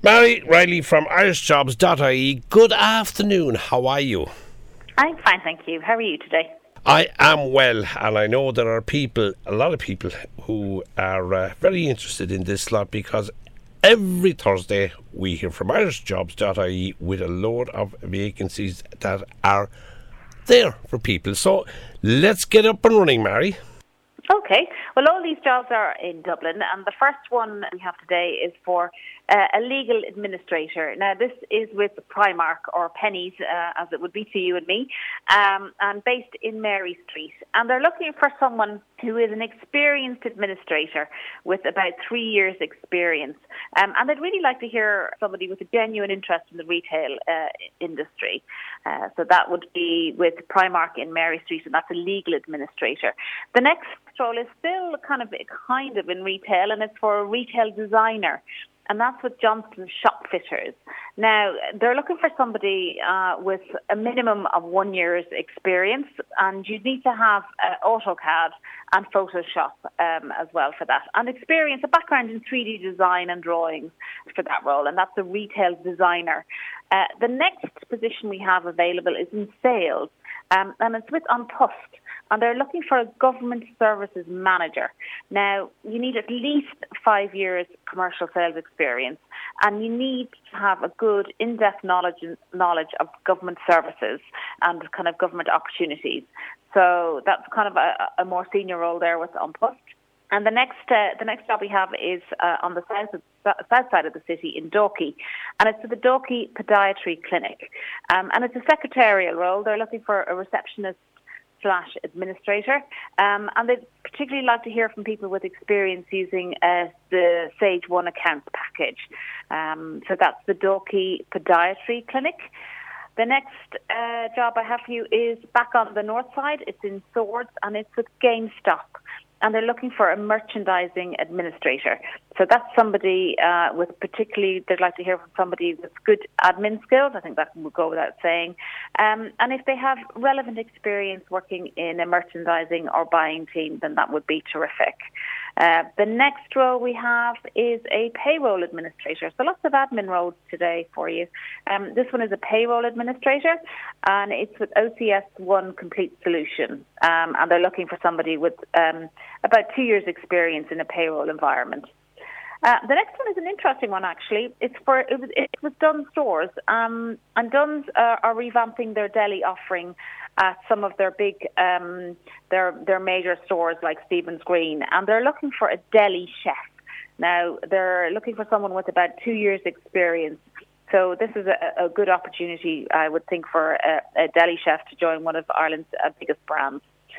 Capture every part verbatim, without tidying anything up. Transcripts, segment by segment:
Mary Riley from irish jobs dot I E, good afternoon, how are you? I'm fine, thank you. How are you today? I am well, and I know there are people, a lot of people, who are uh, very interested in this slot because every Thursday we hear from irish jobs dot I E with a load of vacancies that are there for people. So let's get up and running, Mary. Okay. Well, all these jobs are in Dublin, and the first one we have today is for uh, a legal administrator. Now, this is with Primark, or Pennies, uh, as it would be to you and me, um, and based in Mary Street. And they're looking for someone who is an experienced administrator with about three years' experience. Um, and they'd really like to hear somebody with a genuine interest in the retail uh, industry. Uh, so that would be with Primark in Mary Street, and that's a legal administrator. The next role is still kind of kind of in retail, and it's for a retail designer, and that's with Johnston Shop Fitters. Now, they're looking for somebody uh, with a minimum of one year's experience, and you need to have uh, AutoCAD and Photoshop um, as well for that, and experience, a background in three D design and drawings for that role, and that's a retail designer. Uh, the next position we have available is in sales, um, and it's with An Post. And they're looking for a government services manager. Now, you need at least five years commercial sales experience, and you need to have a good in-depth knowledge knowledge of government services and kind of government opportunities. So that's kind of a, a more senior role there with An Post. And the next uh, the next job we have is uh, on the south, south side of the city in Dalkey, and it's at the Dalkey Podiatry Clinic. Um, and it's a secretarial role. They're looking for a receptionist slash administrator, um, and they'd particularly like to hear from people with experience using uh, the Sage One accounts package. Um, so that's the Dalkey Podiatry Clinic. The next uh, job I have for you is back on the north side. It's in Swords, and it's with GameStop, and they're looking for a merchandising administrator. So that's somebody uh, with particularly, they'd like to hear from somebody with good admin skills. I think that would go without saying. Um, and if they have relevant experience working in a merchandising or buying team, then that would be terrific. Uh, the next role we have is a payroll administrator. So lots of admin roles today for you. Um, this one is a payroll administrator, and it's with O C S One Complete Solution. Um, and they're looking for somebody with um, about two years' experience in a payroll environment. Uh, the next one is an interesting one, actually. It's for it was, it was Dunnes Stores, um, and Dunnes uh, are revamping their deli offering at some of their big, um, their their major stores like Stephen's Green, and they're looking for a deli chef. Now, they're looking for someone with about two years' experience. So this is a, a good opportunity, I would think, for a, a deli chef to join one of Ireland's uh, biggest brands.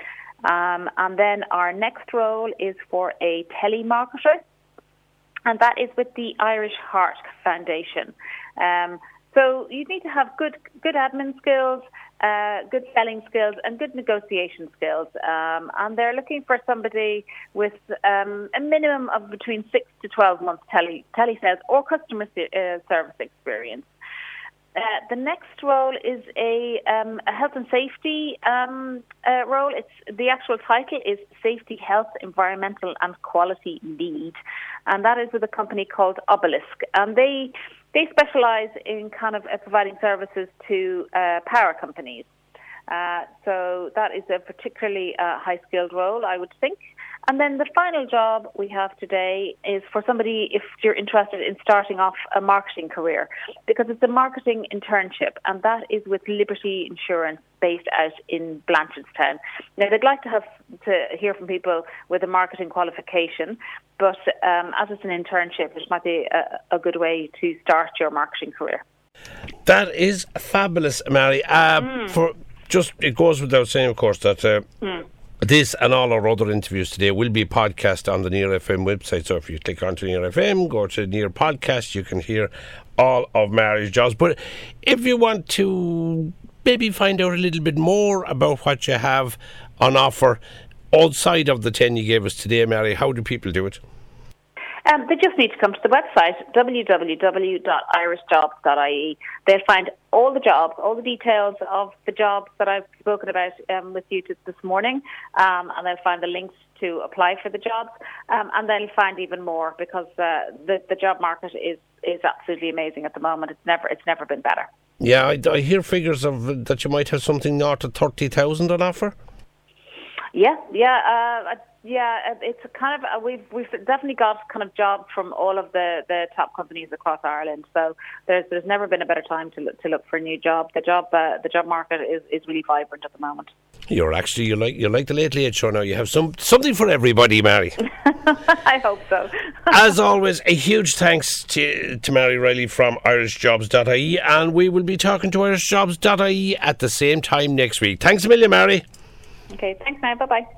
Um, and then our next role is for a telemarketer, and that is with the Irish Heart Foundation. Um, so you need to have good good admin skills, uh, good selling skills, and good negotiation skills. Um, and they're looking for somebody with um, a minimum of between six to twelve months tele telesales or customer uh, service experience. Uh, the next role is a, um, a health and safety um, uh, role. It's the actual title is Safety, Health, Environmental and Quality Lead, and that is with a company called Obelisk. And they they specialise in kind of uh, providing services to uh, power companies. Uh, so that is a particularly uh, high-skilled role, I would think. And then the final job we have today is for somebody, if you're interested in starting off a marketing career, because it's a marketing internship, and that is with Liberty Insurance based out in Blanchardstown. Now, they'd like to have to hear from people with a marketing qualification, but um, as it's an internship, it might be a, a good way to start your marketing career. That is fabulous, Mary. Uh, mm. For just it goes without saying, of course, that uh, mm. this and all our other interviews today will be podcast on the Near F M website. So if you click onto Near F M, go to Near Podcast, you can hear all of Mary's jobs. But if you want to maybe find out a little bit more about what you have on offer outside of the ten you gave us today, Mary, how do people do it? Um, they just need to come to the website, w w w dot irish jobs dot I E. They'll find all the jobs, all the details of the jobs that I've spoken about um, with you t- this morning, um, and they'll find the links to apply for the jobs, um, and they'll find even more, because uh, the, the job market is is absolutely amazing at the moment. It's never it's never been better. Yeah, I, I hear figures of that you might have something north of thirty thousand on offer. Yeah, yeah, uh, yeah. It's a kind of uh, we've we've definitely got kind of jobs from all of the, the top companies across Ireland. So there's there's never been a better time to look, to look for a new job. The job uh, the job market is, is really vibrant at the moment. You're actually you like you like the Late Late Show now. You have some something for everybody, Mary. I hope so. As always, a huge thanks to to Mary Riley from Irish Jobs dot I E, and we will be talking to Irish Jobs dot I E at the same time next week. Thanks a million, Mary. Okay, thanks now. Bye bye.